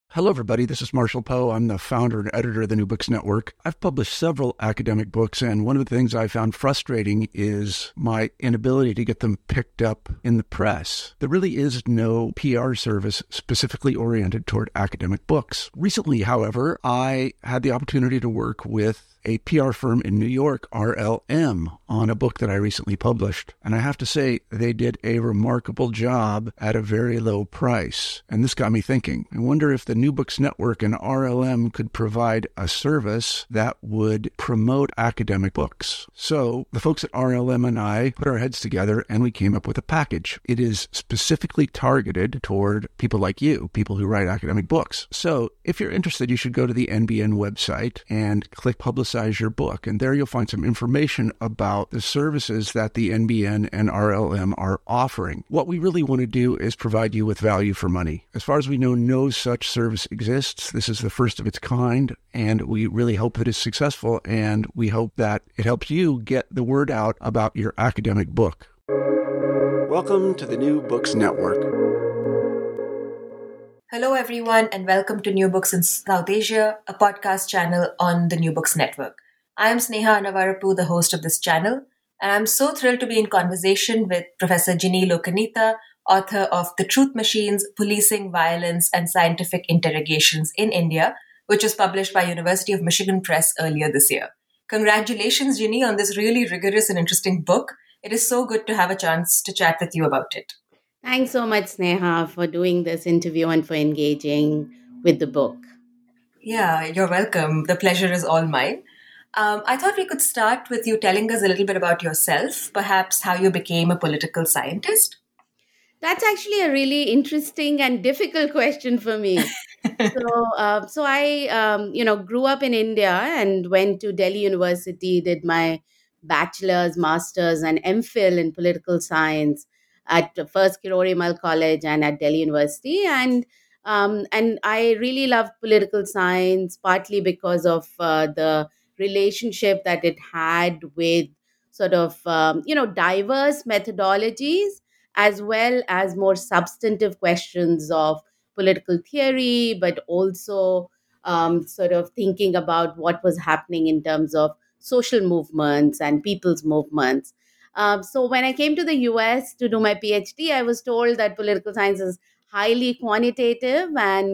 Hello, everybody. This is Marshall Poe. I'm the founder and editor of the New Books Network. I've published several academic books, and one of the things I found frustrating is my inability to get them picked up in the press. There really is no PR service specifically oriented toward academic books. Recently, however, I had the opportunity to work with a PR firm in New York, RLM, on a book that I recently published. And I have to say, they did a remarkable job at a very low price. And this got me thinking. I wonder if the New Books Network and RLM could provide a service that would promote academic books. So the folks at RLM and I put our heads together and we came up with a package. It is specifically targeted toward people like you, people who write academic books. So if you're interested, you should go to the NBN website and click Publicize Your Book. And there you'll find some information about the services that the NBN and RLM are offering. What we really want to do is provide you with value for money. As far as we know, no such service exists. This is the first of its kind, and we really hope that it's successful, and we hope that it helps you get the word out about your academic book. Welcome to the New Books Network. Hello, everyone, and welcome to New Books in South Asia, a podcast channel on the New Books Network. I am Sneha Anavarapu, the host of this channel, and I'm so thrilled to be in conversation with Professor Ginni Lokanitha, author of The Truth Machines, Policing Violence and Scientific Interrogations in India, which was published by University of Michigan Press earlier this year. Congratulations, Ginni, on this really rigorous and interesting book. It is so good to have a chance to chat with you about it. Thanks so much, Sneha, for doing this interview and for engaging with the book. Yeah, you're welcome. The pleasure is all mine. I thought we could start with you telling us a little bit about yourself, perhaps how you became a political scientist. That's actually a really interesting and difficult question for me. So I grew up in India and went to Delhi University, did my bachelor's, master's, and MPhil in political science at first Kirori College and at Delhi University. And I really loved political science, partly because of the relationship that it had with sort of, diverse methodologies, as well as more substantive questions of political theory, but also sort of thinking about what was happening in terms of social movements and people's movements. So when I came to the US to do my PhD, I was told that political science is highly quantitative,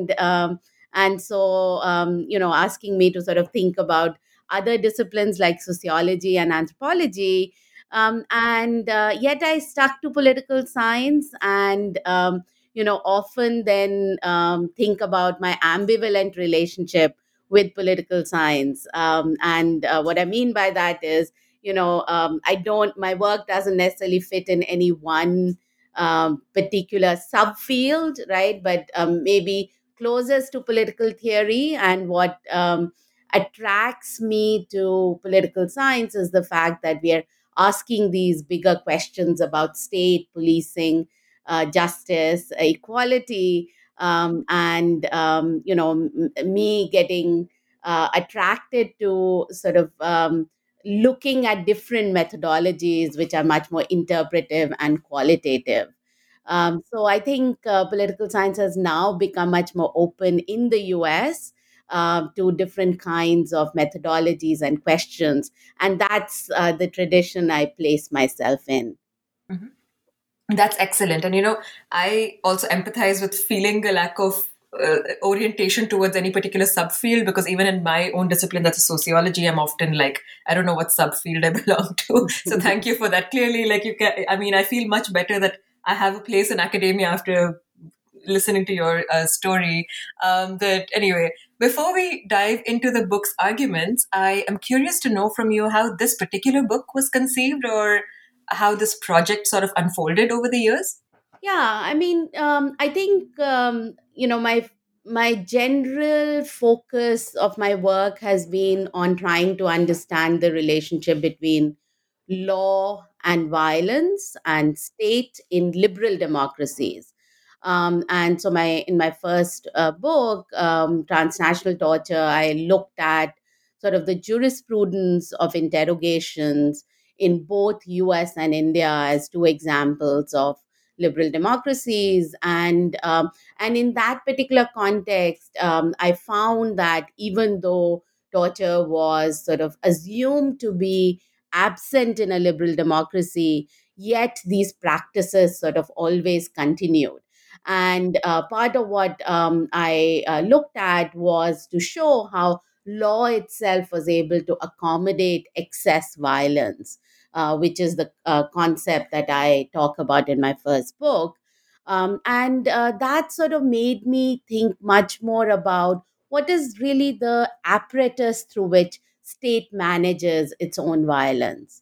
and asking me to sort of think about other disciplines like sociology and anthropology. And yet I stuck to political science and often then think about my ambivalent relationship with political science. And what I mean by that is, my work doesn't necessarily fit in any one particular subfield, right? But maybe closest to political theory. And what attracts me to political science is the fact that we are asking these bigger questions about state, policing, justice, equality, me getting attracted to sort of looking at different methodologies which are much more interpretive and qualitative. So I think political science has now become much more open in the US to different kinds of methodologies and questions. And that's the tradition I place myself in. Mm-hmm. That's excellent. And, I also empathize with feeling a lack of orientation towards any particular subfield, because even in my own discipline, that's a sociology, I'm often like, I don't know what subfield I belong to. So thank you for that. Clearly, I feel much better that I have a place in academia after listening to your story. But anyway, before we dive into the book's arguments, I am curious to know from you how this particular book was conceived, or how this project sort of unfolded over the years. Yeah, I think my general focus of my work has been on trying to understand the relationship between law and violence and state in liberal democracies. And so in my first book, Transnational Torture, I looked at sort of the jurisprudence of interrogations in both US and India as two examples of liberal democracies. And in that particular context, I found that even though torture was sort of assumed to be absent in a liberal democracy, yet these practices sort of always continued. And part of what I looked at was to show how law itself was able to accommodate excess violence, which is the concept that I talk about in my first book. And that sort of made me think much more about what is really the apparatus through which state manages its own violence.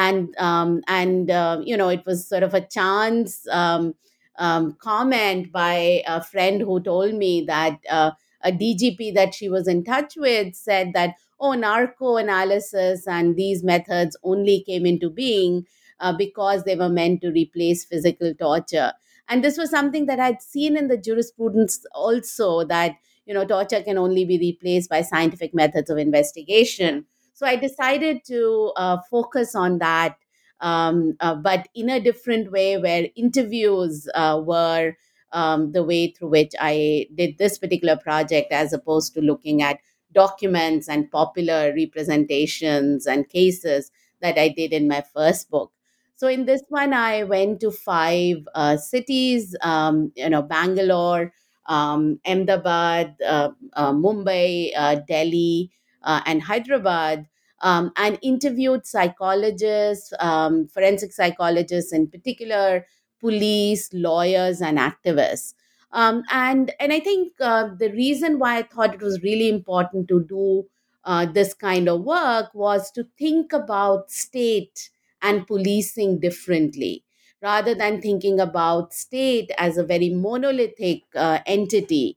And it was sort of a chance comment by a friend who told me that a DGP that she was in touch with said that, oh, narco analysis and these methods only came into being because they were meant to replace physical torture. And this was something that I'd seen in the jurisprudence also, that torture can only be replaced by scientific methods of investigation. So I decided to focus on that, but in a different way, where interviews were the way through which I did this particular project, as opposed to looking at documents and popular representations and cases that I did in my first book. So in this one, I went to five cities, Bangalore, Ahmedabad, Mumbai, Delhi, and Hyderabad, and interviewed psychologists, forensic psychologists in particular, police, lawyers, and activists. And I think the reason why I thought it was really important to do this kind of work was to think about state and policing differently, rather than thinking about state as a very monolithic entity.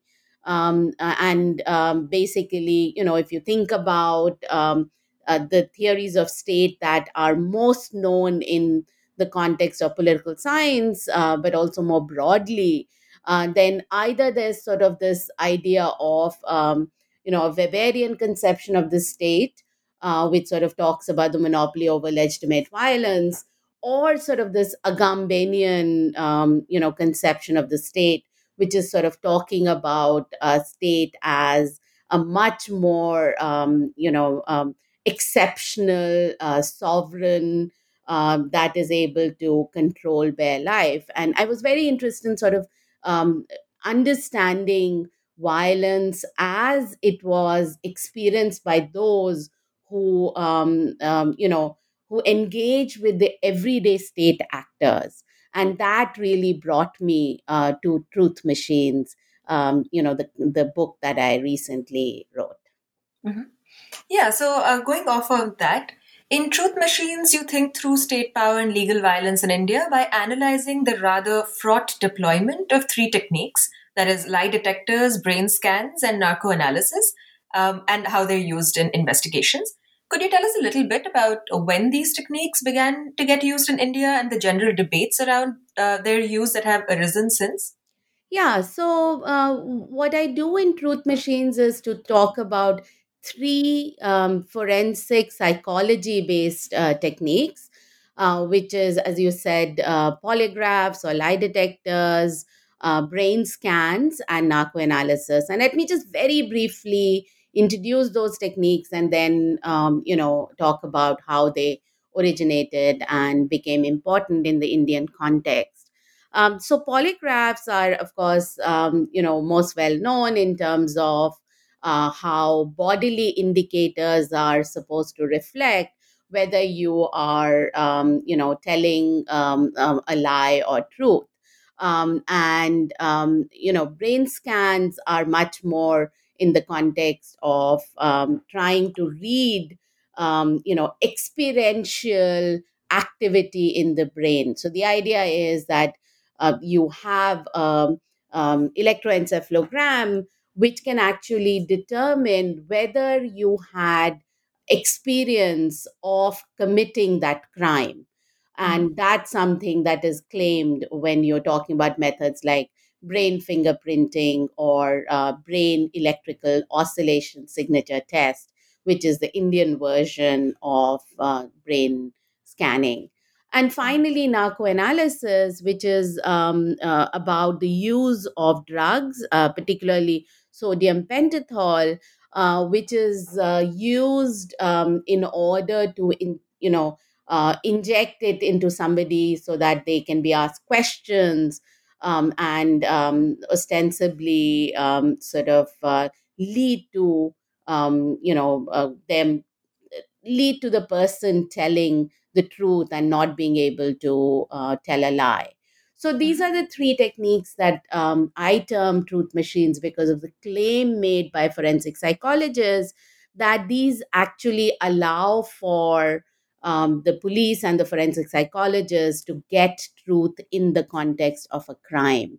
And basically, if you think about the theories of state that are most known in the context of political science, but also more broadly, then either there's sort of this idea of, a Weberian conception of the state, which sort of talks about the monopoly over legitimate violence, or sort of this Agambenian, conception of the state, which is sort of talking about a state as a much more, exceptional, sovereign, that is able to control bare life. And I was very interested in sort of um, understanding violence as it was experienced by those who, who engage with the everyday state actors. And that really brought me to Truth Machines, the book that I recently wrote. Mhm. Yeah, so going off of that, in Truth Machines, you think through state power and legal violence in India by analyzing the rather fraught deployment of three techniques, that is, lie detectors, brain scans, and narco analysis, and how they're used in investigations. Could you tell us a little bit about when these techniques began to get used in India and the general debates around their use that have arisen since? Yeah, so what I do in Truth Machines is to talk about three forensic psychology based techniques, which is, as you said, polygraphs or lie detectors, brain scans, and narcoanalysis. And let me just very briefly introduce those techniques, and then, talk about how they originated and became important in the Indian context. So polygraphs are, of course, most well known in terms of how bodily indicators are supposed to reflect whether you are, telling a lie or truth. And brain scans are much more in the context of trying to read, experiential activity in the brain. So the idea is that you have electroencephalogram, which can actually determine whether you had experience of committing that crime. And that's something that is claimed when you're talking about methods like brain fingerprinting or brain electrical oscillation signature test, which is the Indian version of brain scanning. And finally, narcoanalysis, which is about the use of drugs, particularly sodium pentothal, which is used in order to, inject it into somebody so that they can be asked questions, and ostensibly sort of lead to them lead to the person telling the truth and not being able to tell a lie. So these Mhm. are the three techniques that I term truth machines, because of the claim made by forensic psychologists that these actually allow for the police and the forensic psychologists to get truth in the context of a crime.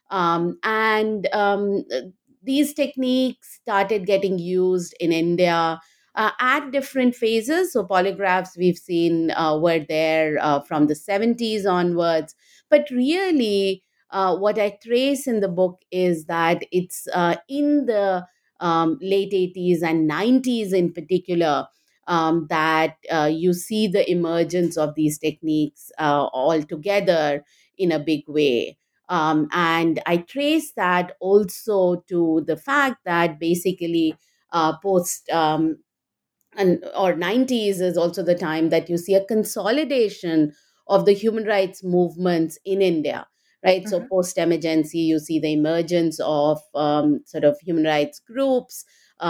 And these techniques started getting used in India at different phases. So polygraphs we've seen were there from the 70s onwards. But really, what I trace in the book is that it's in the late 80s and 90s in particular that you see the emergence of these techniques all together in a big way. And I trace that also to the fact that basically post and or 90s is also the time that you see a consolidation of the human rights movements in India, right? So Mhm. post emergency, you see the emergence of sort of human rights groups,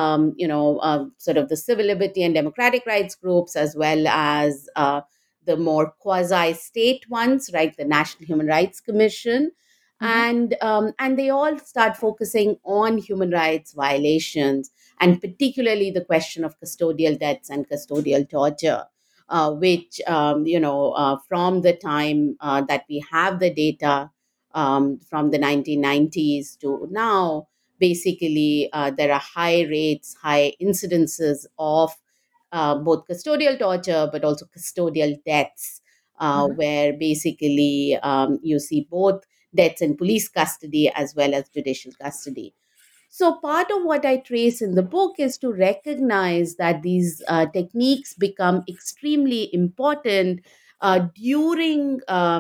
sort of the civil liberty and democratic rights groups, as well as the more quasi state ones, right? The National Human Rights Commission. Mhm. And they all start focusing on human rights violations, and particularly the question of custodial deaths and custodial torture, which, from the time that we have the data from the 1990s to now, basically there are high rates, high incidences of both custodial torture but also custodial deaths, Mhm. where basically you see both deaths in police custody as well as judicial custody. So, part of what I trace in the book is to recognize that these techniques become extremely important during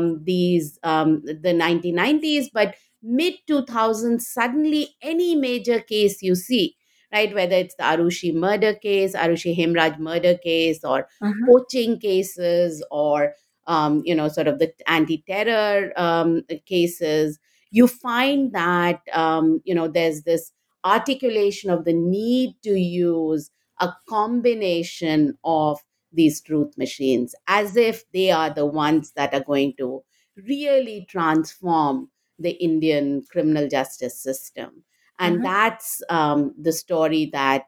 the 1990s, but mid 2000s, suddenly any major case you see, right, whether it's the Arushi murder case, Arushi Hemraj murder case, or Mhm. poaching cases, or sort of the anti-terror cases, you find that there's this articulation of the need to use a combination of these truth machines, as if they are the ones that are going to really transform the Indian criminal justice system. And Mhm. that's the story that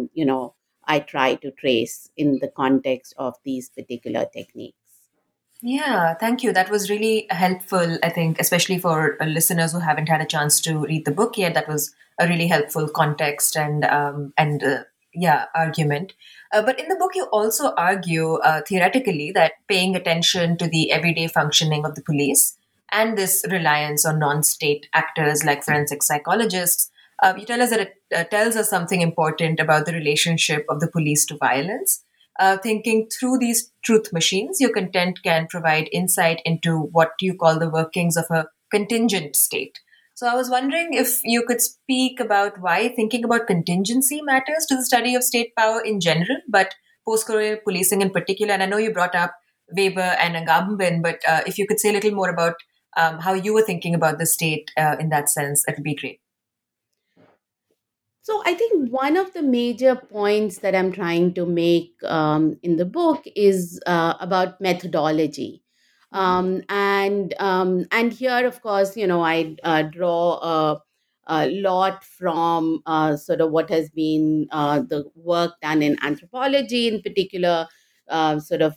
I try to trace in the context of these particular techniques. Yeah, thank you. That was really helpful, I think, especially for listeners who haven't had a chance to read the book yet. That was a really helpful context and yeah, argument. But in the book, you also argue theoretically that paying attention to the everyday functioning of the police and this reliance on non-state actors like forensic psychologists, you tell us that it tells us something important about the relationship of the police to violence. Thinking through these truth machines, your content can provide insight into what you call the workings of a contingent state. So I was wondering if you could speak about why thinking about contingency matters to the study of state power in general, but post-colonial policing in particular. And I know you brought up Weber and Agamben, but if you could say a little more about how you were thinking about the state in that sense, that would be great. So I think one of the major points that I'm trying to make in the book is about methodology, Mhm. and here, of course, I draw a lot from sort of what has been the work done in anthropology, in particular, sort of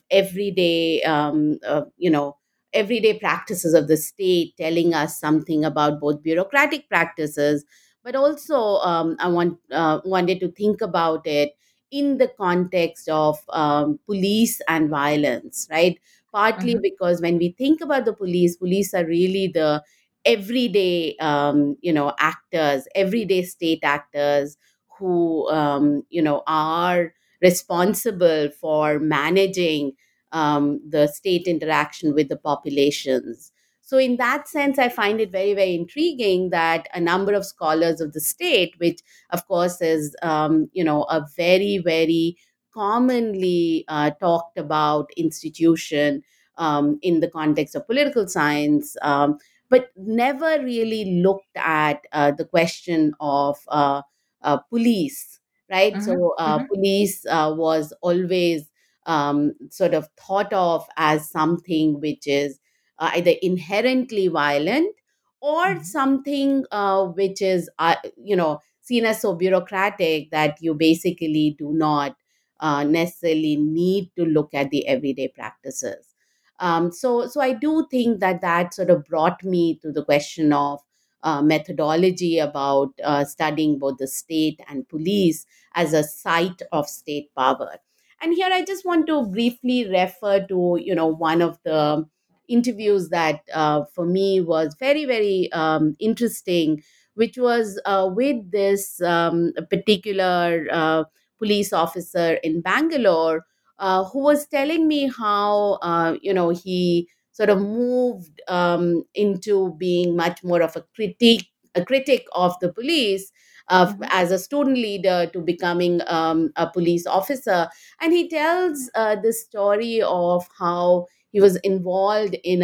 everyday practices of the state, telling us something about both bureaucratic practices, but also wanted to think about it in the context of police and violence, right? Partly Mhm. because when we think about the police are really the everyday actors, everyday state actors who are responsible for managing the state interaction with the populations. So, in that sense, I find it very, very intriguing that a number of scholars of the state, which of course is, a very, very commonly talked about institution in the context of political science, but never really looked at the question of police, right? Mm-hmm. So, Mm-hmm. police was always sort of thought of as something which is either inherently violent or Mm-hmm. something which is, seen as so bureaucratic that you basically do not necessarily need to look at the everyday practices. So I do think that that sort of brought me to the question of methodology about studying both the state and police as a site of state power. And here I just want to briefly refer to, one of the interviews that for me was very, very interesting, which was with this particular police officer in Bangalore, who was telling me how, he sort of moved into being much more of a critic of the police, Mm-hmm. as a student leader to becoming a police officer. And he tells this story of how he was involved in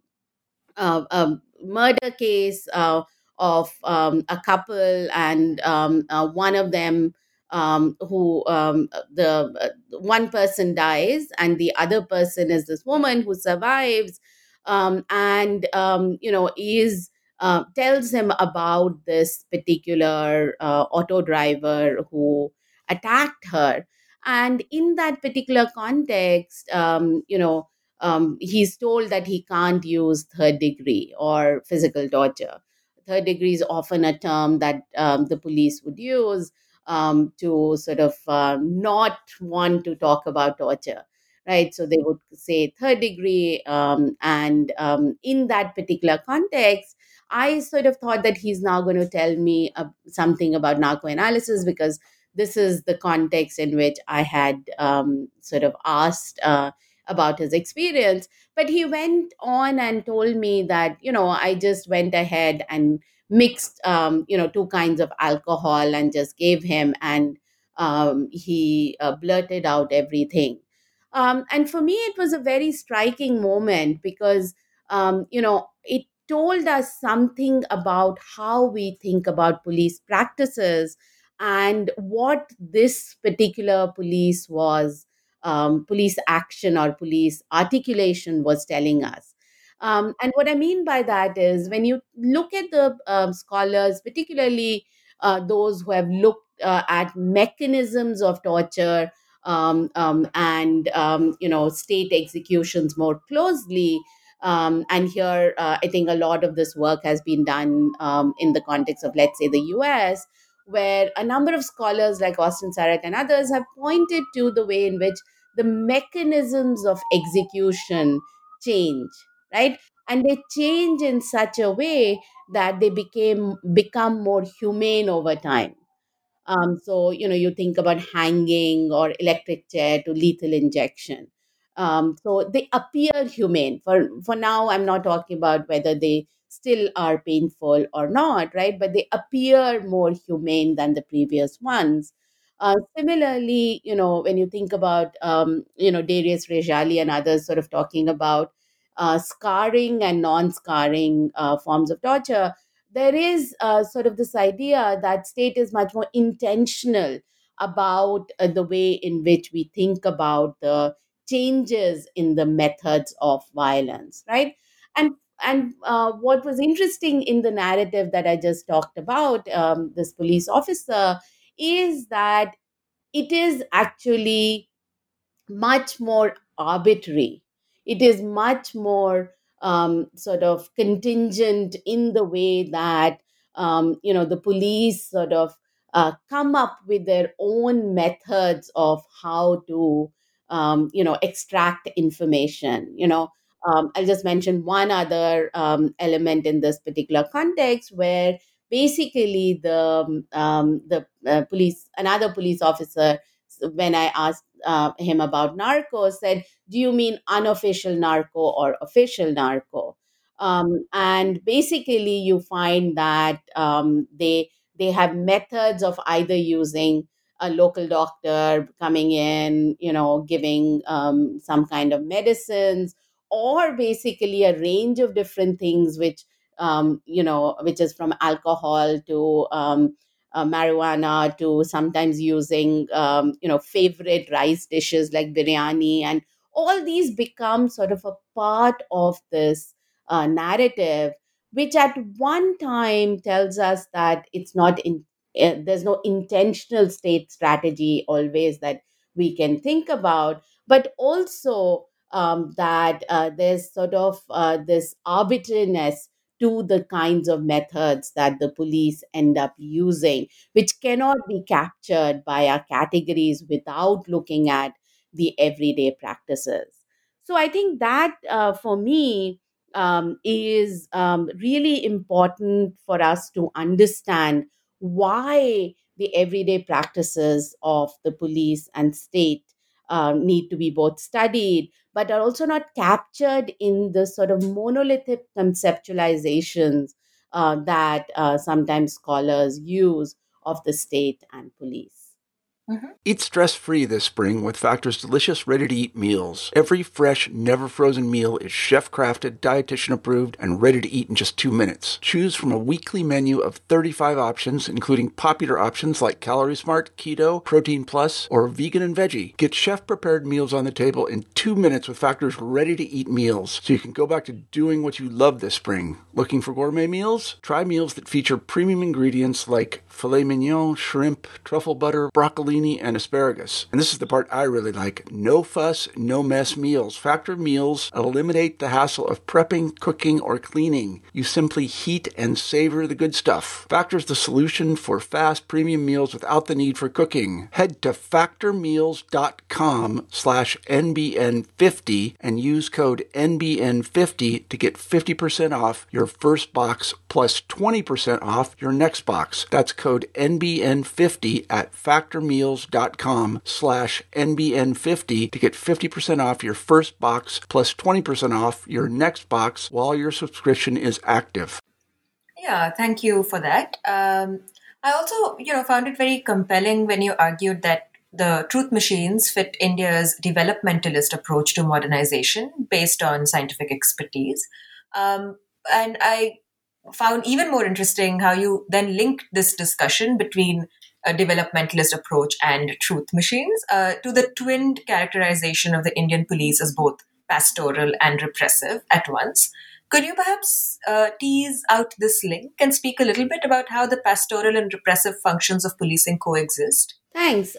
a murder case of a couple, and one of them, who the one person dies, and the other person is this woman who survives, and is tells him about this particular auto driver who attacked her. And in that particular context, he's told that he can't use third degree or physical torture. Third degree is often a term that the police would use to sort of not want to talk about torture, right? So they would say third degree, and in that particular context, I sort of thought that he's now going to tell me something about narcoanalysis, because this is the context in which I had sort of asked about his experience. But he went on and told me that, I just went ahead and mixed, two kinds of alcohol and just gave him, and he blurted out everything. And for me, it was a very striking moment because, it told us something about how we think about police practices and what this particular police action or police articulation was telling us. And what I mean by that is when you look at the scholars, particularly those who have looked at mechanisms of torture, and state executions more closely. And here, I think a lot of this work has been done in the context of, let's say, the US, where a number of scholars like Austin Sarat and others have pointed to the way in which the mechanisms of execution change, right? And they change in such a way that they become more humane over time. So, you think about hanging or electric chair to lethal injection. So they appear humane. For now, I'm not talking about whether they still are painful or not, right? But they appear more humane than the previous ones. Similarly, when you think about, Darius Rejali and others sort of talking about scarring and non-scarring forms of torture, there is sort of this idea that state is much more intentional about the way in which we think about the changes in the methods of violence, right? And what was interesting in the narrative that I just talked about, this police officer, is that it is actually much more arbitrary. It is much more sort of contingent in the way that the police sort of come up with their own methods of how to extract information. I'll just mention one other element in this particular context where basically the police, another police officer when I asked him about narco, said, "Do you mean unofficial narco or official narco?" And basically, you find that they have methods of either using a local doctor coming in, giving some kind of medicines, or basically a range of different things, which is from alcohol to marijuana to sometimes using favorite rice dishes like biryani, and all these become sort of a part of this narrative, which at one time tells us that it's not in there's no intentional state strategy always that we can think about, but also that there's sort of this arbitrariness to the kinds of methods that the police end up using, which cannot be captured by our categories without looking at the everyday practices. So I think that for me is really important for us to understand why the everyday practices of the police and state need to be both studied but are also not captured in the sort of monolithic conceptualizations that sometimes scholars use of the state and police. Mhm. Eat stress-free this spring with Factor's delicious ready-to-eat meals. Every fresh, never-frozen meal is chef-crafted, dietitian-approved, and ready to eat in just 2 minutes. Choose from a weekly menu of 35 options, including popular options like Calorie Smart, Keto, Protein Plus, or Vegan and Veggie. Get chef-prepared meals on the table in 2 minutes with Factor's ready-to-eat meals, so you can go back to doing what you love this spring. Looking for gourmet meals? Try meals that feature premium ingredients like filet mignon, shrimp, truffle butter, broccolini, and asparagus. And this is the part I really like. No fuss, no mess meals. Factor meals eliminate the hassle of prepping, cooking, or cleaning. You simply heat and savor the good stuff. Factor's the solution for fast premium meals without the need for cooking. Head to factormeals.com/NBN50 and use code NBN50 to get 50% off your first box plus 20% off your next box. That's code NBN50 at factormeals.com/NBN50 to get 50% off your first box plus 20% off your next box while your subscription is active. Yeah, thank you for that. I also, found it very compelling when you argued that the truth machines fit India's developmentalist approach to modernization based on scientific expertise. And I found even more interesting how you then linked this discussion between a developmentalist approach and truth machines to the twinned characterization of the Indian police as both pastoral and repressive at once. Could you perhaps tease out this link and speak a little bit about how the pastoral and repressive functions of policing coexist? Thanks.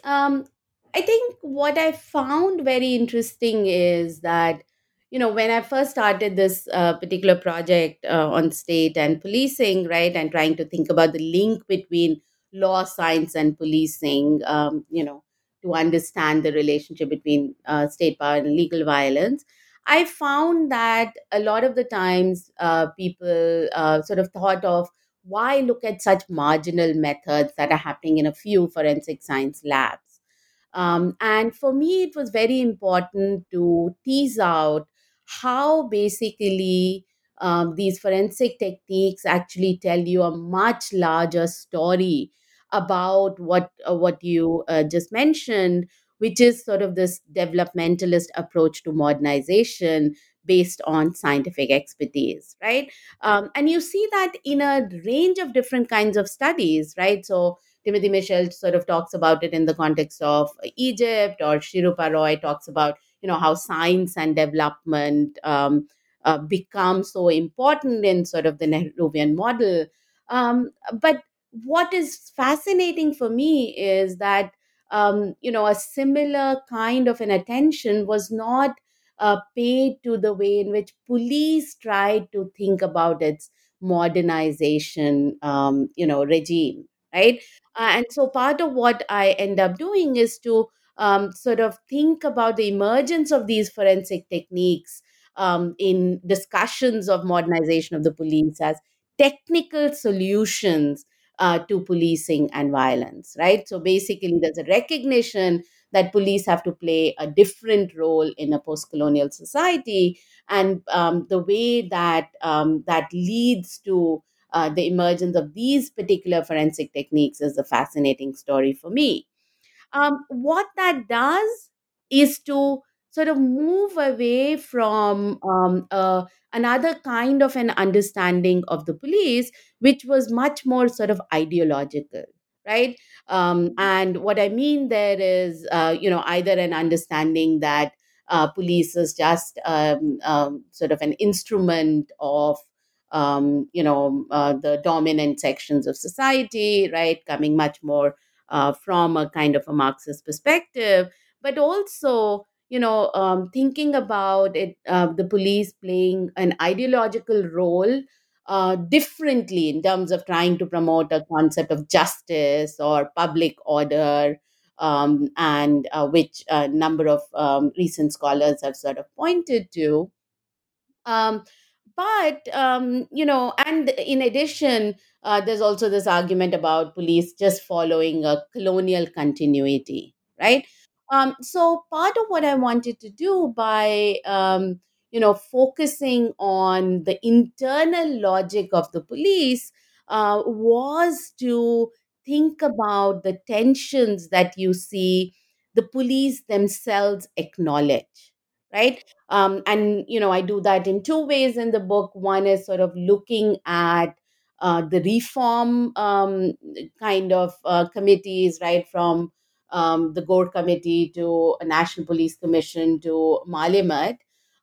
I think what I found very interesting is that, when I first started this particular project on state and policing, right, and trying to think about the link between law, science, and policing, to understand the relationship between state power and legal violence, I found that a lot of the times people sort of thought of why look at such marginal methods that are happening in a few forensic science labs. And for me, it was very important to tease out how basically these forensic techniques actually tell you a much larger story about what you just mentioned, which is sort of this developmentalist approach to modernization based on scientific expertise, right? And you see that in a range of different kinds of studies, right? So Timothy Mitchell sort of talks about it in the context of Egypt, or Shirupa Roy talks about, how science and development become so important in sort of the Nehruvian model. But what is fascinating for me is that, a similar kind of an attention was not paid to the way in which police tried to think about its modernization, regime, right? And so part of what I end up doing is to sort of think about the emergence of these forensic techniques in discussions of modernization of the police as technical solutions to policing and violence, right? So basically, there's a recognition that police have to play a different role in a post-colonial society, and the way that that leads to the emergence of these particular forensic techniques is a fascinating story for me. What that does is to sort of move away from another kind of an understanding of the police, which was much more sort of ideological, right? And what I mean there is, either an understanding that police is just sort of an instrument of the dominant sections of society, right? Coming much more from a kind of a Marxist perspective, but also, thinking about it, the police playing an ideological role differently in terms of trying to promote a concept of justice or public order, and which a number of recent scholars have sort of pointed to. Um, and in addition, there's also this argument about police just following a colonial continuity, right? So part of what I wanted to do by, focusing on the internal logic of the police was to think about the tensions that you see the police themselves acknowledge, right? And I do that in two ways in the book. One is sort of looking at the reform kind of committees, right, from the Gore Committee to a National Police Commission to Malimat,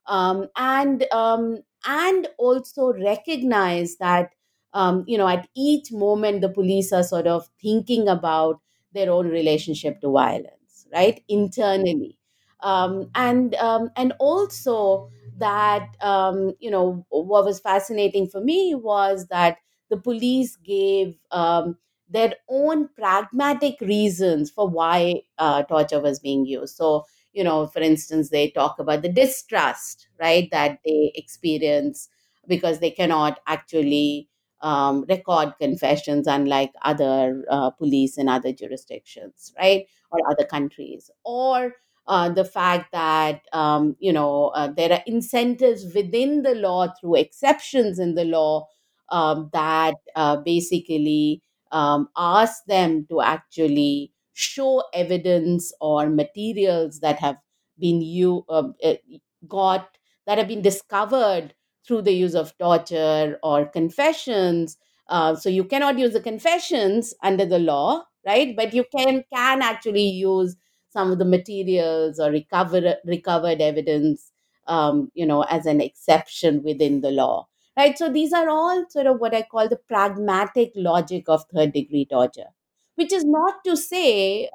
and also recognize that at each moment the police are sort of thinking about their own relationship to violence, right, internally, and also that what was fascinating for me was that the police gave their own pragmatic reasons for why torture was being used. So, for instance, they talk about the distrust, right, that they experience because they cannot actually record confessions, unlike other police in other jurisdictions, right, or other countries, or the fact that there are incentives within the law through exceptions in the law that basically ask them to actually show evidence or materials that have been got that have been discovered through the use of torture or confessions. So you cannot use the confessions under the law, right? But you can actually use some of the materials or recovered evidence, as an exception within the law, right? So these are all sort of what I call the pragmatic logic of third degree torture, which is not to say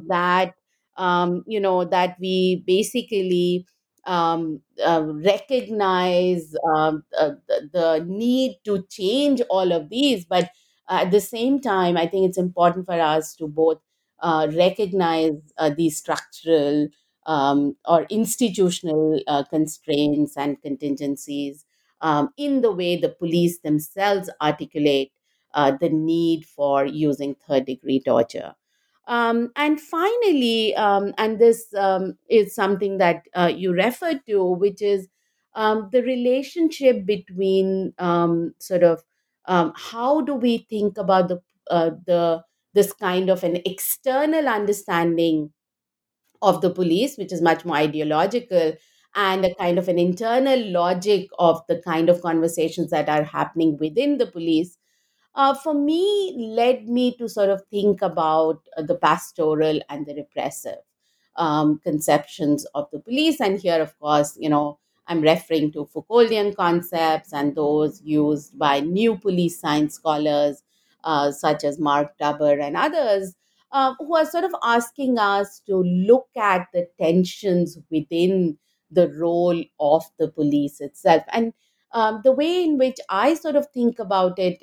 that we basically recognize the need to change all of these, but at the same time, I think it's important for us to both recognize these structural or institutional constraints and contingencies in the way the police themselves articulate the need for using third degree torture. And finally, and this is something that you referred to, which is the relationship between sort of how do we think about the this kind of an external understanding of the police, which is much more ideological, and a kind of an internal logic of the kind of conversations that are happening within the police, for me, led me to sort of think about the pastoral and the repressive conceptions of the police. And here, of course, I'm referring to Foucauldian concepts and those used by new police science scholars, such as Mark Dubber and others, who are sort of asking us to look at the tensions within the role of the police itself. And the way in which I sort of think about it,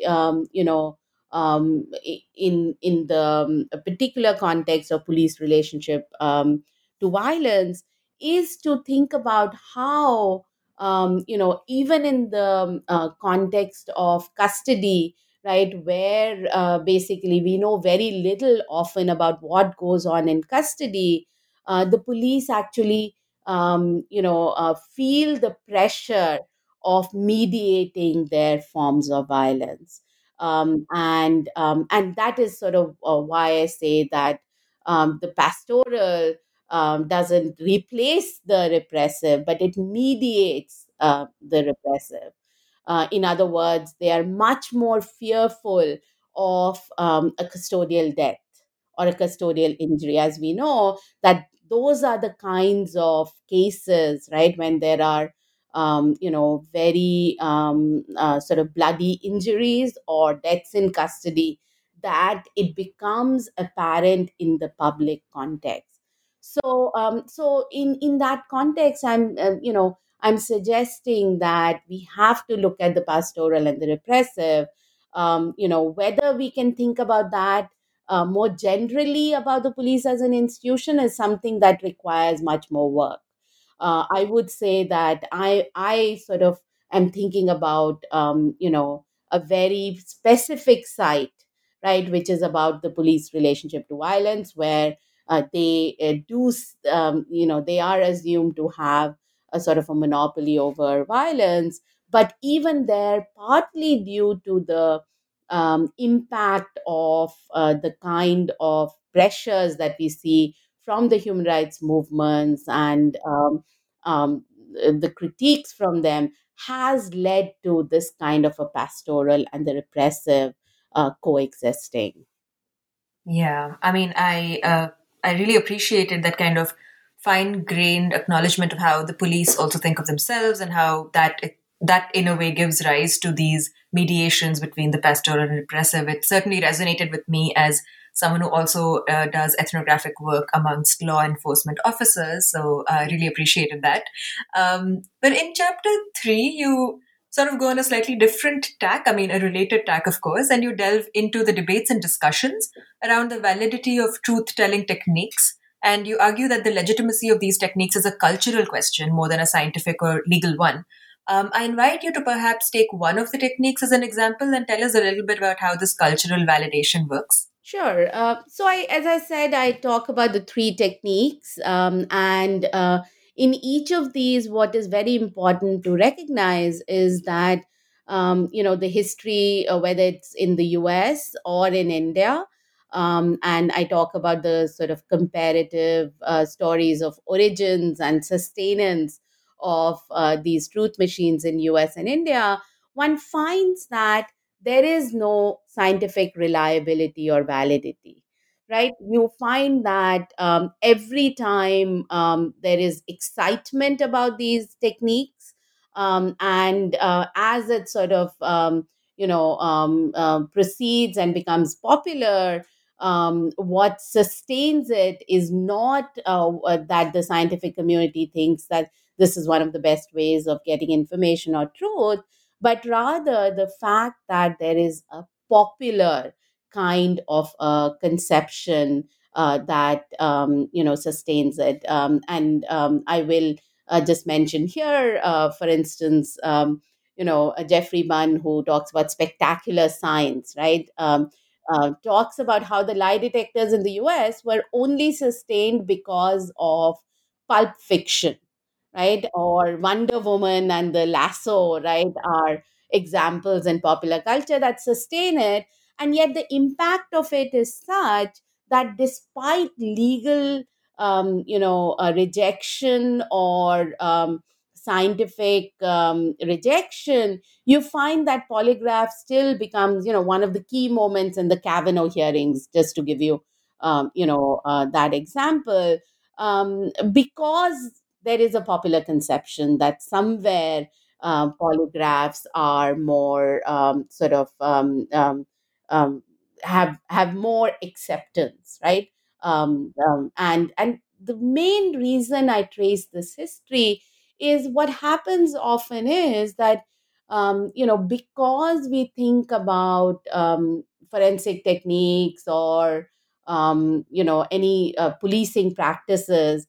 in the a particular context of police relationship to violence, is to think about how even in the context of custody, right, where basically we know very little often about what goes on in custody. The police actually, feel the pressure of mediating their forms of violence. And that is sort of why I say that the pastoral doesn't replace the repressive, but it mediates the repressive. In other words, they are much more fearful of a custodial death or a custodial injury, as we know that those are the kinds of cases, right, when there are very sort of bloody injuries or deaths in custody, that it becomes apparent in the public context. So in that context, I'm suggesting that we have to look at the pastoral and the repressive. Whether we can think about that more generally about the police as an institution is something that requires much more work. I would say that I sort of am thinking about a very specific site, right, which is about the police relationship to violence, where they they are assumed to have a sort of a monopoly over violence, but even there, partly due to the impact of the kind of pressures that we see from the human rights movements and um, the critiques from them, has led to this kind of a pastoral and the repressive coexisting. Yeah, I mean, I really appreciated that kind of fine-grained acknowledgement of how the police also think of themselves, and how that in a way gives rise to these mediations between the pastoral and repressive. It certainly resonated with me as someone who also does ethnographic work amongst law enforcement officers. So I really appreciated that. But in chapter 3, you sort of go on a slightly different tack, I mean, a related tack, of course, and you delve into the debates and discussions around the validity of truth telling techniques. And you argue that the legitimacy of these techniques is a cultural question more than a scientific or legal one. I invite you to perhaps take one of the techniques as an example and tell us a little bit about how this cultural validation works. Sure. As I said, I talk about the three techniques, and in each of these, what is very important to recognize is that the history, whether it's in the U.S. or in India, and I talk about the sort of comparative stories of origins and sustenance of these truth machines in U.S. and India. One finds that there is no scientific reliability or validity, right? You find that every time there is excitement about these techniques, and as it sort of proceeds and becomes popular, what sustains it is not that the scientific community thinks that this is one of the best ways of getting information or truth, but rather the fact that there is a popular kind of conception that sustains it. And I will just mention here, for instance, Jeffrey Bunn, who talks about spectacular science, right? Talks about how the lie detectors in the US were only sustained because of pulp fiction, right? Or Wonder Woman and the lasso, right, are examples in popular culture that sustain it. And yet the impact of it is such that despite legal, rejection or scientific rejection, you find that polygraph still becomes, one of the key moments in the Kavanaugh hearings, just to give you, that example, because there is a popular conception that somewhere polygraphs are more um, have more acceptance, right? And the main reason I trace this history is what happens often is that because we think about forensic techniques or any policing practices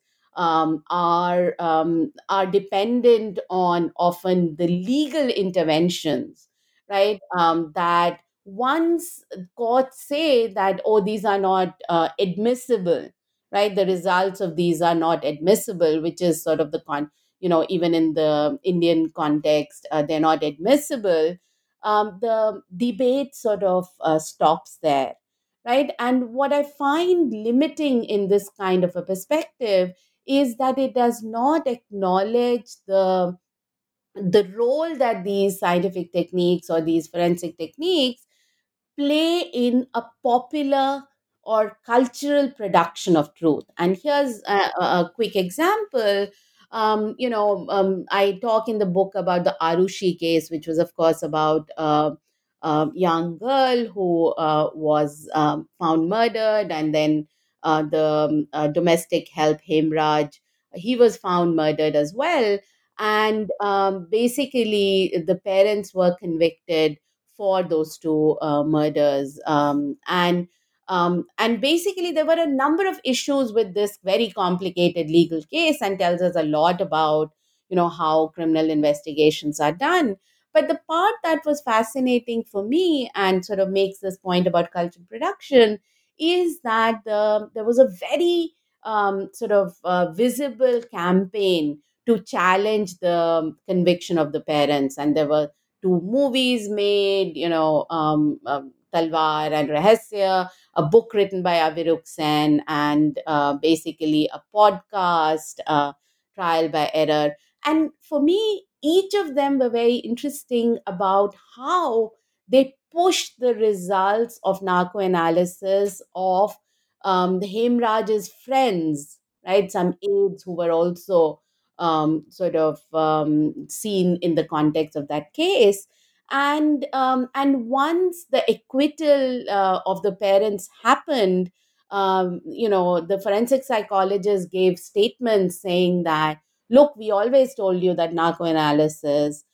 are dependent on often the legal interventions, right? That once courts say that, oh, these are not admissible, right? The results of these are not admissible, which is sort of the even in the Indian context, they're not admissible. The debate sort of stops there, right? And what I find limiting in this kind of a perspective is that it does not acknowledge the role that these scientific techniques or these forensic techniques play in a popular or cultural production of truth. And here's a quick example. I talk in the book about the Arushi case, which was, of course, about a young girl who was found murdered, and then the domestic help Hemraj, he was found murdered as well. And basically, the parents were convicted for those two murders. And basically, there were a number of issues with this very complicated legal case, and tells us a lot about how criminal investigations are done. But the part that was fascinating for me and sort of makes this point about cultural production is that there was a very sort of visible campaign to challenge the conviction of the parents, and there were two movies made, Talwar and Rahasya, a book written by Aviruk Sen, and basically a podcast, Trial by Error. And for me, each of them were very interesting about how they pushed the results of narco analysis of the Hemraj's friends, right? Some aides who were also sort of seen in the context of that case. And once the acquittal of the parents happened, the forensic psychologist gave statements saying that, look, we always told you that narco analysis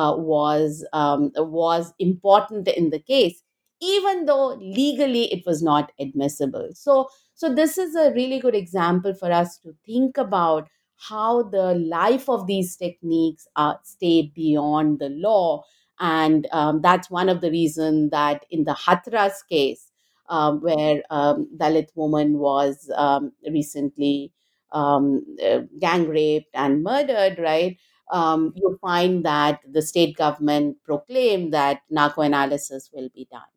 was important in the case, even though legally it was not admissible. So this is a really good example for us to think about how the life of these techniques stay beyond the law. And that's one of the reasons that in the Hathras case, where Dalit woman was recently gang raped and murdered, right? You find that the state government proclaimed that narco analysis will be done.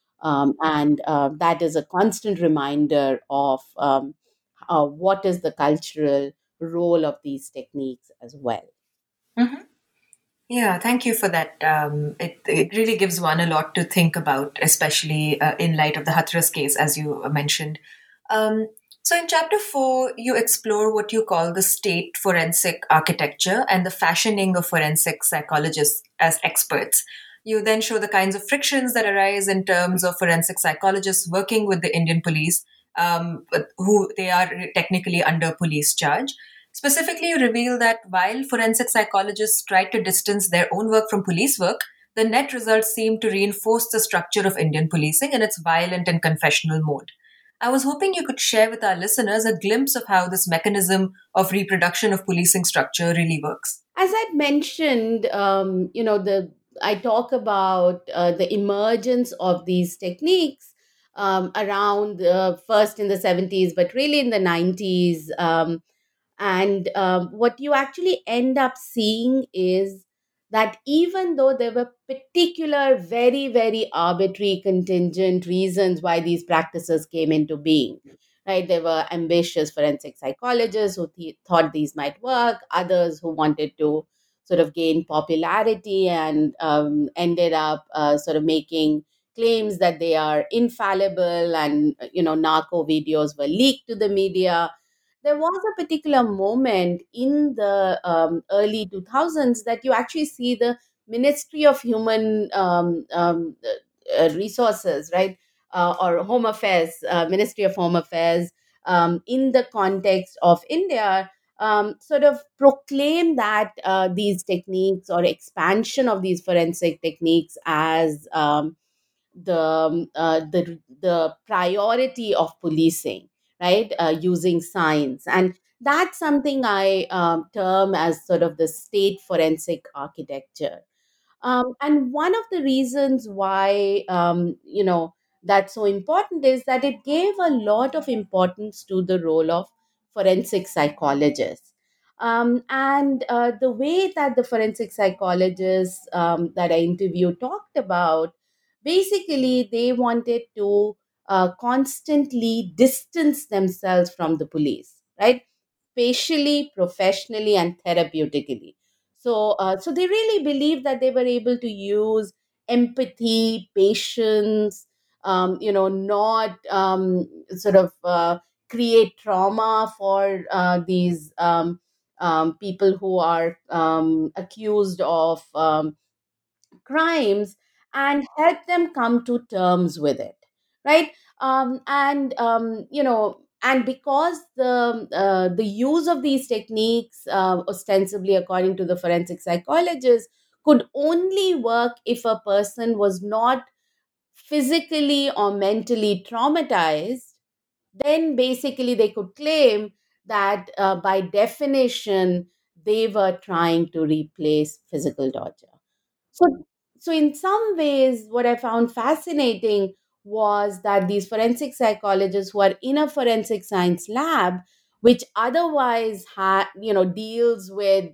And that is a constant reminder of what is the cultural role of these techniques as well. Mhm. Yeah, thank you for that. It really gives one a lot to think about, especially in light of the Hathras case, as you mentioned. Um, so, in chapter 4, you explore what you call the state forensic architecture and the fashioning of forensic psychologists as experts. You then show the kinds of frictions that arise in terms of forensic psychologists working with the Indian police, who they are technically under police charge. Specifically, you reveal that while forensic psychologists try to distance their own work from police work, the net results seem to reinforce the structure of Indian policing in its violent and confessional mode. I was hoping you could share with our listeners a glimpse of how this mechanism of reproduction of policing structure really works. As I'd mentioned, the I talk about the emergence of these techniques around first in the 70s, but really in the 90s. And what you actually end up seeing is that even though there were particular, very, very arbitrary, contingent reasons why these practices came into being, right? There were ambitious forensic psychologists who thought these might work, others who wanted to sort of gain popularity and ended up sort of making claims that they are infallible, and narco videos were leaked to the media. There was a particular moment in the early 2000s that you actually see the Ministry of Human Resources, right? Or Home Affairs, Ministry of Home Affairs, in the context of India, sort of proclaim that these techniques or expansion of these forensic techniques as the priority of policing, right? Using science, and that's something I term as sort of the state forensic architecture. And one of the reasons why, that's so important is that it gave a lot of importance to the role of forensic psychologists. And the way that the forensic psychologists that I interviewed talked about, basically, they wanted to constantly distance themselves from the police, right? Spatially, professionally, and therapeutically. So they really believe that they were able to use empathy, patience, not sort of create trauma for these people who are accused of crimes, and help them come to terms with it, right? And because the use of these techniques, ostensibly according to the forensic psychologists, could only work if a person was not physically or mentally traumatized, then basically they could claim that by definition they were trying to replace physical torture. So, so in some ways, what I found fascinating was that these forensic psychologists who are in a forensic science lab, which otherwise deals with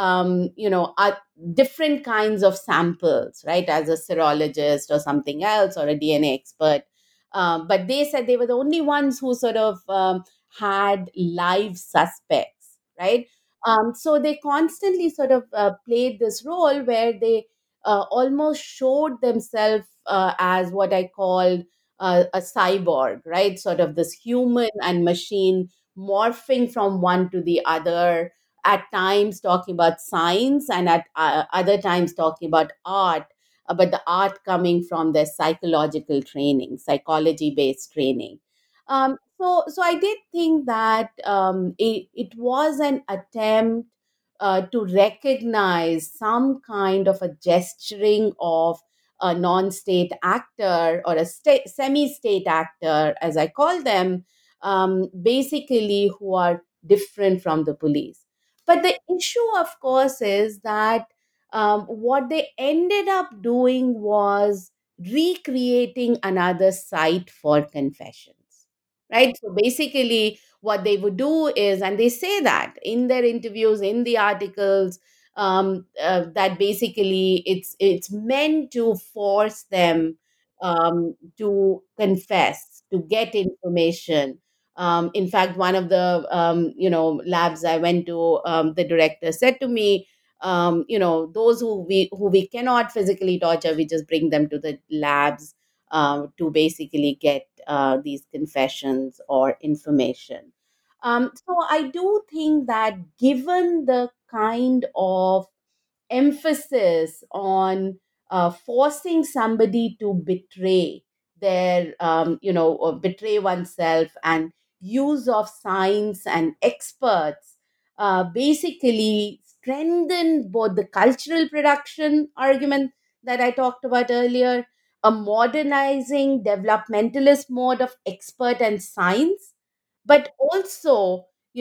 different kinds of samples, right, as a serologist or something else or a DNA expert. But they said they were the only ones who sort of had live suspects, right? So they constantly sort of played this role where they almost showed themselves as what I called a cyborg, right? Sort of this human and machine morphing from one to the other, at times talking about science and at other times talking about art, but the art coming from their psychological training, psychology based training. So I did think that it was an attempt to recognize some kind of a gesturing of a non-state actor or a semi-state actor, as I call them, basically who are different from the police. But the issue, of course, is that what they ended up doing was recreating another site for confessions, right? So basically, what they would do is, and they say that in their interviews, in the articles, that basically it's meant to force them to confess, to get information. In fact, one of the labs I went to, the director said to me, those who we cannot physically torture, we just bring them to the labs to basically get these confessions or information. So I do think that given the kind of emphasis on forcing somebody to betray or betray oneself, and use of science and experts basically strengthen both the cultural production argument that I talked about earlier, a modernizing developmentalist mode of expert and science, but also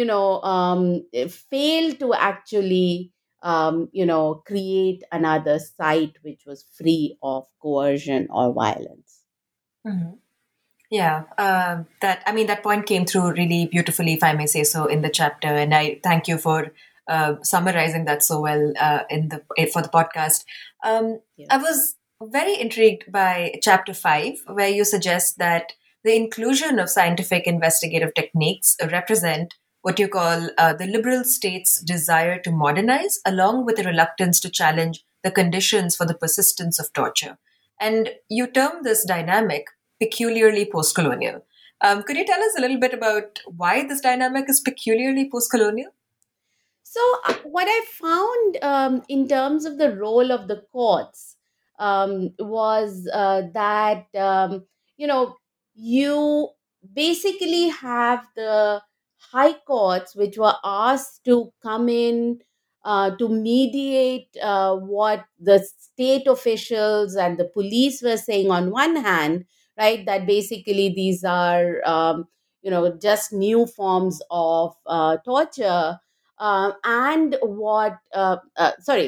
fail to actually create another site which was free of coercion or violence. Mhm. Yeah, that point came through really beautifully, if I may say so, in the chapter, and I thank you for summarizing that so well for the podcast. Yeah. I was very intrigued by chapter 5, where you suggest that the inclusion of scientific investigative techniques represent what you call the liberal state's desire to modernize, along with a reluctance to challenge the conditions for the persistence of torture. And you term this dynamic peculiarly post-colonial. Could you tell us a little bit about why this dynamic is peculiarly post-colonial? So, what I found in terms of the role of the courts was that, you know, you basically have the high courts, which were asked to come in to mediate what the state officials and the police were saying on one hand, right? That basically these are, just new forms of torture, and what sorry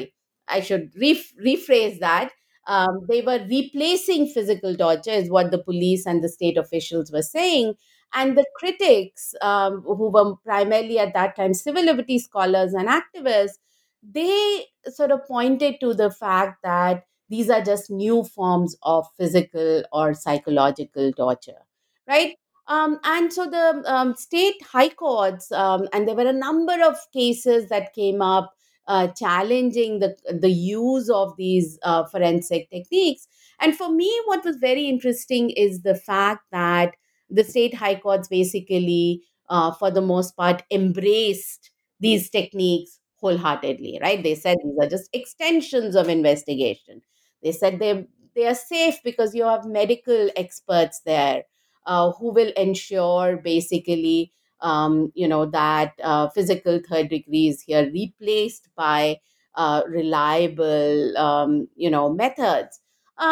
I should rephrase that. They were replacing physical torture, is what the police and the state officials were saying. And the critics, who were primarily at that time civil liberties scholars and activists, they sort of pointed to the fact that these are just new forms of physical or psychological torture, right? And so the state high courts, and there were a number of cases that came up challenging the use of these forensic techniques. And for me, what was very interesting is the fact that the state high courts basically, for the most part, embraced these techniques wholeheartedly. Right? They said these are just extensions of investigation. They said they are safe because you have medical experts there who will ensure basically that physical third degree is here replaced by reliable methods.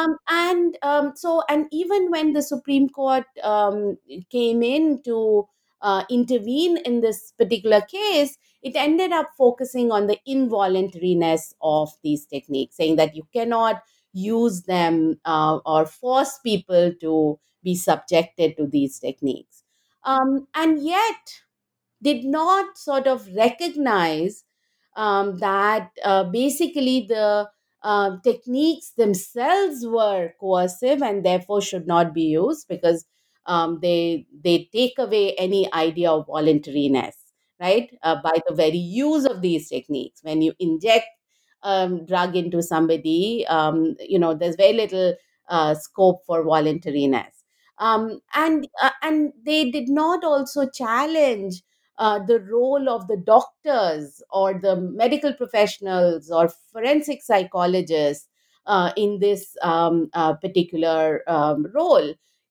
And even when the Supreme Court came in to intervene in this particular case, it ended up focusing on the involuntariness of these techniques, saying that you cannot use them or force people to be subjected to these techniques. And yet, did not sort of recognize that basically the techniques themselves were coercive and therefore should not be used, because they take away any idea of voluntariness, right? By the very use of these techniques, when you inject drug into somebody, there's very little scope for voluntariness. And they did not also challenge the role of the doctors or the medical professionals or forensic psychologists in this particular role,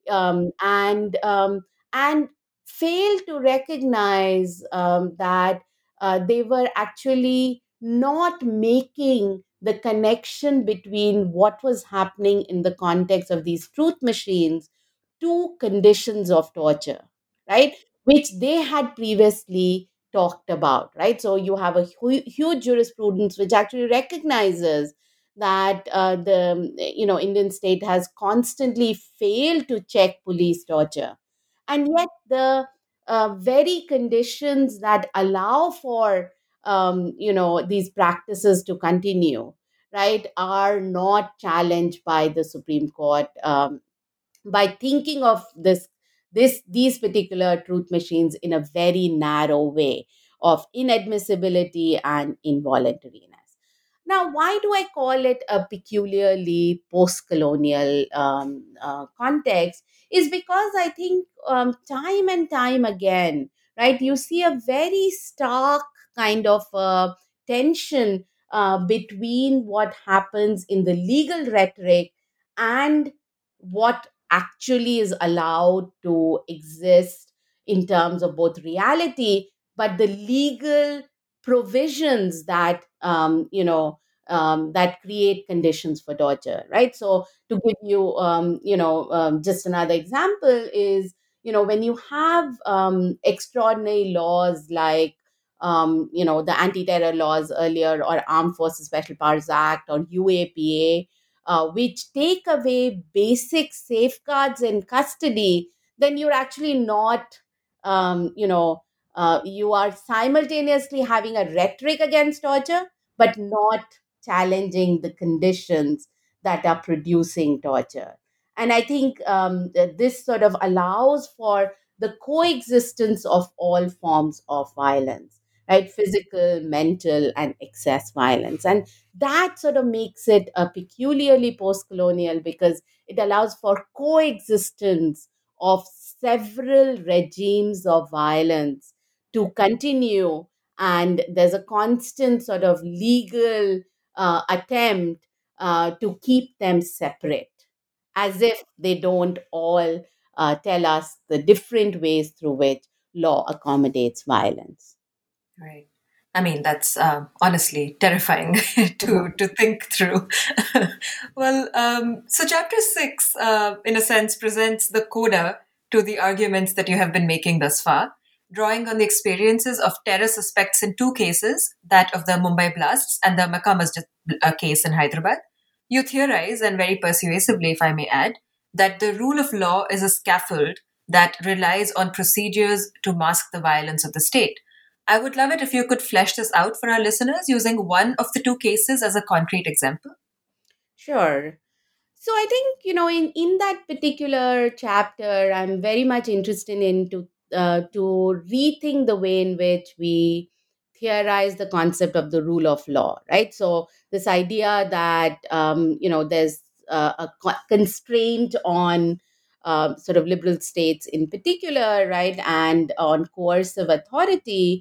and fail to recognize that they were actually not making the connection between what was happening in the context of these truth machines to conditions of torture, right? Which they had previously talked about, right? So you have a huge jurisprudence which actually recognizes that the Indian state has constantly failed to check police torture, and yet the very conditions that allow for these practices to continue, right, are not challenged by the Supreme Court, by thinking of these particular truth machines in a very narrow way of inadmissibility and involuntariness. Now, why do I call it a peculiarly post-colonial context? Is because I think time and time again, right, you see a very stark kind of tension between what happens in the legal rhetoric and what actually is allowed to exist in terms of both reality, but the legal provisions that that create conditions for torture, right? So to give you just another example is, when you have extraordinary laws like the anti-terror laws earlier, or Armed Forces Special Powers Act, or UAPA, which take away basic safeguards in custody, then you're actually not, you are simultaneously having a rhetoric against torture, but not challenging the conditions that are producing torture. And I think that this sort of allows for the coexistence of all forms of violence, right? Physical, mental, and excess violence. And that sort of makes it a peculiarly post-colonial, because it allows for coexistence of several regimes of violence to continue, and there's a constant sort of legal attempt to keep them separate, as if they don't all tell us the different ways through which law accommodates violence. Right. I mean, that's honestly terrifying to think through. Well, so chapter 6, in a sense, presents the coda to the arguments that you have been making thus far. drawing on the experiences of terror suspects in two cases, that of the Mumbai blasts and the Makkah Masjid case in Hyderabad. You theorize, and very persuasively, if I may add, that the rule of law is a scaffold that relies on procedures to mask the violence of the state. I would love it if you could flesh this out for our listeners using one of the two cases as a concrete example. Sure. So I think, in that particular chapter, I'm very much interested in to rethink the way in which we theorize the concept of the rule of law, right? So this idea that there's constraint on sort of liberal states in particular, right, and on coercive authority.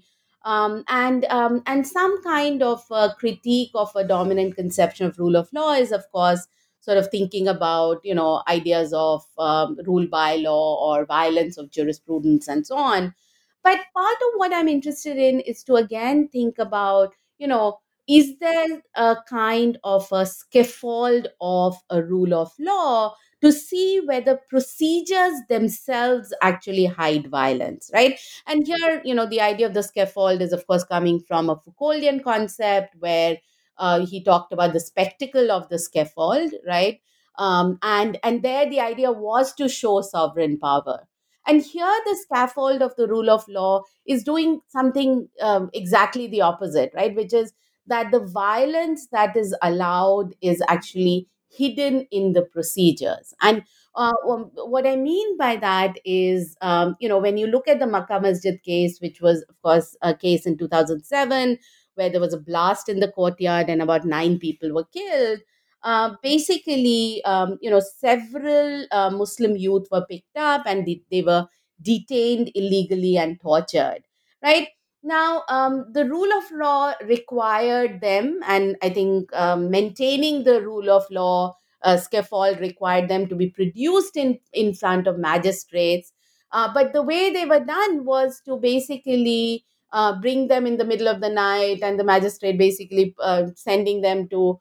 And some kind of critique of a dominant conception of rule of law is, of course, sort of thinking about ideas of rule by law or violence of jurisprudence and so on. But part of what I'm interested in is to again think about, is there a kind of a scaffold of a rule of law to see whether procedures themselves actually hide violence, right? And here, the idea of the scaffold is, of course, coming from a Foucauldian concept where he talked about the spectacle of the scaffold, right? And there the idea was to show sovereign power. And here the scaffold of the rule of law is doing something exactly the opposite, right? Which is that the violence that is allowed is actually hidden in the procedures. And what I mean by that is, when you look at the Makkah Masjid case, which was, of course, a case in 2007, where there was a blast in the courtyard and about 9 people were killed. Basically, several Muslim youth were picked up and they were detained illegally and tortured. Right now, the rule of law required them, and I think maintaining the rule of law scaffold required them to be produced in front of magistrates. But the way they were done was to basically bring them in the middle of the night, and the magistrate basically sending them to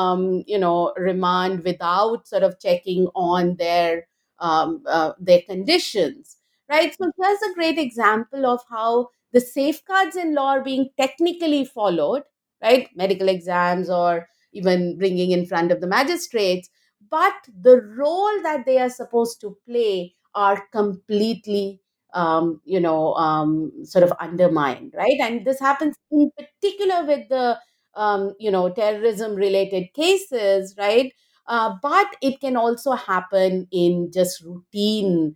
remand without sort of checking on their conditions, right? So here's a great example of how the safeguards in law are being technically followed, right? Medical exams or even bringing in front of the magistrates, but the role that they are supposed to play are completely sort of undermined, right? And this happens in particular with the terrorism related cases, right? But it can also happen in just routine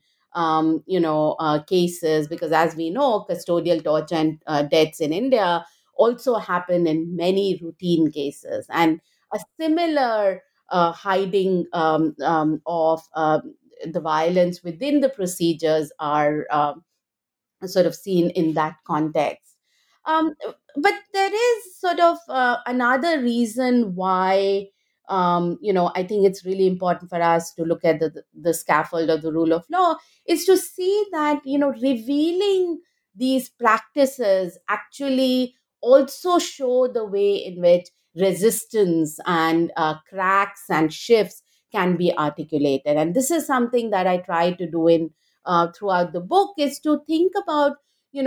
cases, because as we know, custodial torture and deaths in India also happen in many routine cases. And a similar hiding of the violence within the procedures are sort of seen in that context. Um, but there is sort of another reason why, I think it's really important for us to look at the scaffold of the rule of law, is to see that, revealing these practices actually also show the way in which resistance and cracks and shifts can be articulated. And this is something that I try to do in throughout the book, is to think about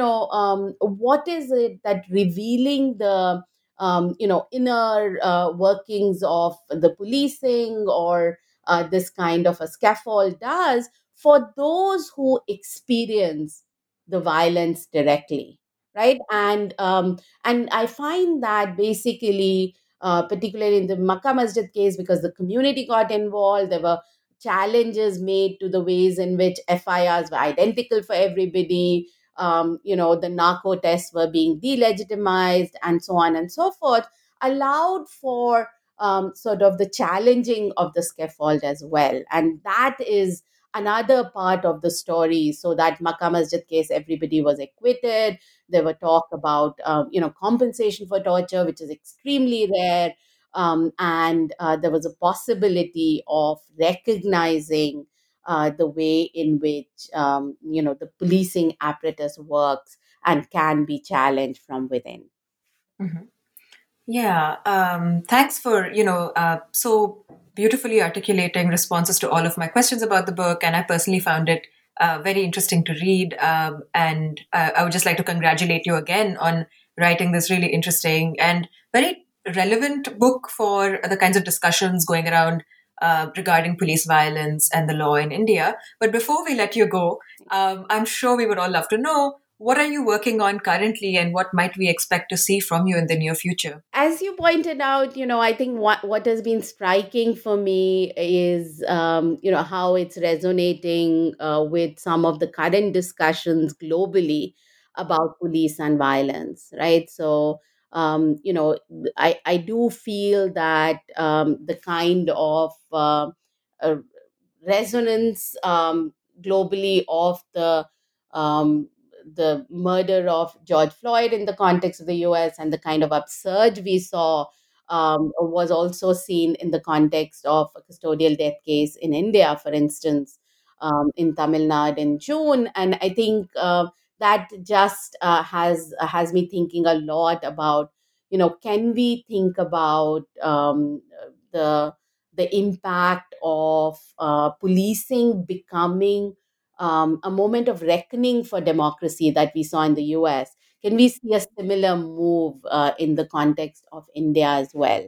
what is it that revealing the inner workings of the policing or this kind of a scaffold does for those who experience the violence directly, right? And I find that basically particularly in the Makkah Masjid case, because the community got involved, there were challenges made to the ways in which FIRs were identical for everybody. The narco tests were being delegitimized, and so on and so forth, allowed for sort of the challenging of the scaffold as well. And that is another part of the story. So that Makkah Masjid case, everybody was acquitted. There were talk about, compensation for torture, which is extremely rare. And there was a possibility of recognizing the way in which the policing apparatus works and can be challenged from within. Mhm. Yeah, thanks for, so beautifully articulating responses to all of my questions about the book. And I personally found it very interesting to read. And I would just like to congratulate you again on writing this really interesting and very relevant book for the kinds of discussions going around regarding police violence and the law in India. But before we let you go, I'm sure we would all love to know, what are you working on currently and what might we expect to see from you in the near future? As you pointed out, I think what has been striking for me is, how it's resonating with some of the current discussions globally about police and violence, right? So, I do feel that the kind of uh, resonance globally of the murder of George Floyd in the context of the US, and the kind of upsurge we saw was also seen in the context of a custodial death case in India, for instance, in Tamil Nadu in June. And I think that just has me thinking a lot about, can we think about the the impact of policing becoming a moment of reckoning for democracy that we saw in the US? Can we see a similar move in the context of India as well?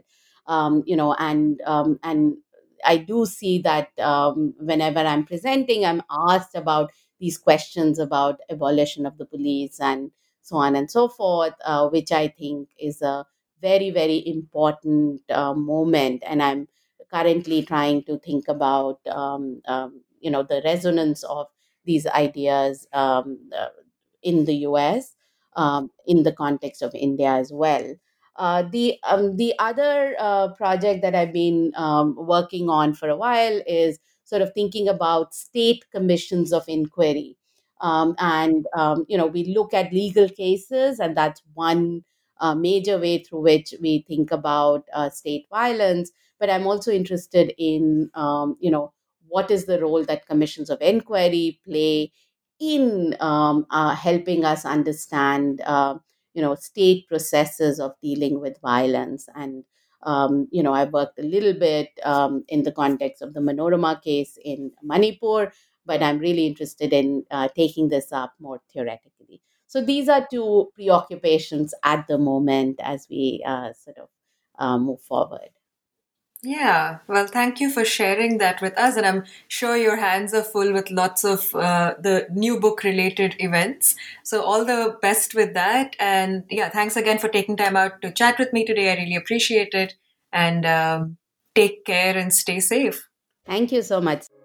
And I do see that whenever I'm presenting, I'm asked about these questions about abolition of the police and so on and so forth, which I think is a very, very important moment. And I'm currently trying to think about, the resonance of these ideas in the US, in the context of India as well. The other project that I've been working on for a while is sort of thinking about state commissions of inquiry. We look at legal cases, and that's one major way through which we think about state violence. But I'm also interested in, what is the role that commissions of inquiry play in helping us understand, state processes of dealing with violence. And I worked a little bit in the context of the Manorama case in Manipur, but I'm really interested in taking this up more theoretically. So these are two preoccupations at the moment as we sort of move forward. Yeah, well, thank you for sharing that with us. And I'm sure your hands are full with lots of the new book related events. So, all the best with that. And yeah, thanks again for taking time out to chat with me today. I really appreciate it. And take care and stay safe. Thank you so much.